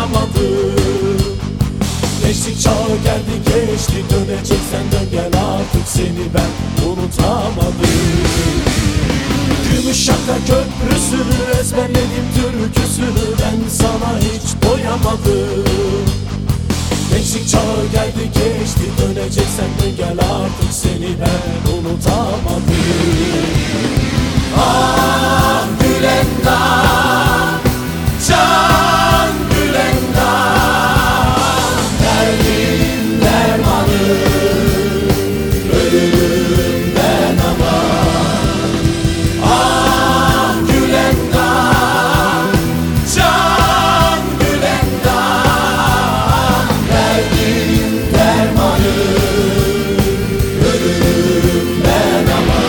doyamadım. Gençlik çağı geldi geçti, döneceksen dön gel artık, seni ben unutamadım. Gümüşşaka Köprüsü'nü ezberledim, türküsünü ben sana hiç doyamadım. Gençlik çağı geldi geçti, döneceksen dön gel artık, seni ben unutamadım. Ah Gülendam, can Gülendam, derdim dermanı, ölümden aman. Ah Gülendam, can Gülendam, derdim dermanı, ölümden aman.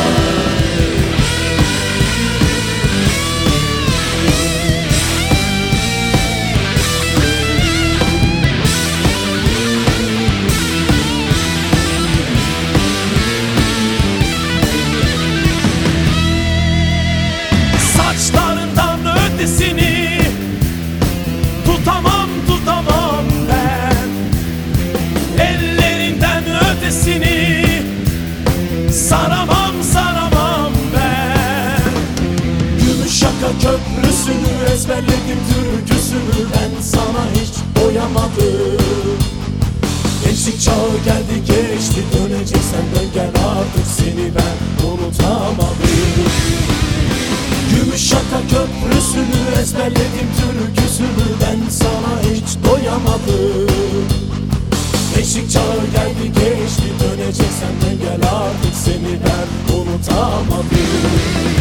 Saçlarından ötesini tutamam tutamam ben, ellerinden ötesini saramam saramam ben. Gümüşşaka Köprüsü'nü ezberledim, türküsünü ben sana hiç doyamadım. Gençlik çağı geldi geçti, döneceksen dön gel artık, seni ben unutamadım. Gümüşşaka Köprüsü'nü ezberledim, türküsünü ben sana hiç doyamadım. Gençlik çağı geldi geçti, döneceksen dön gel artık, seni ben unutamadım.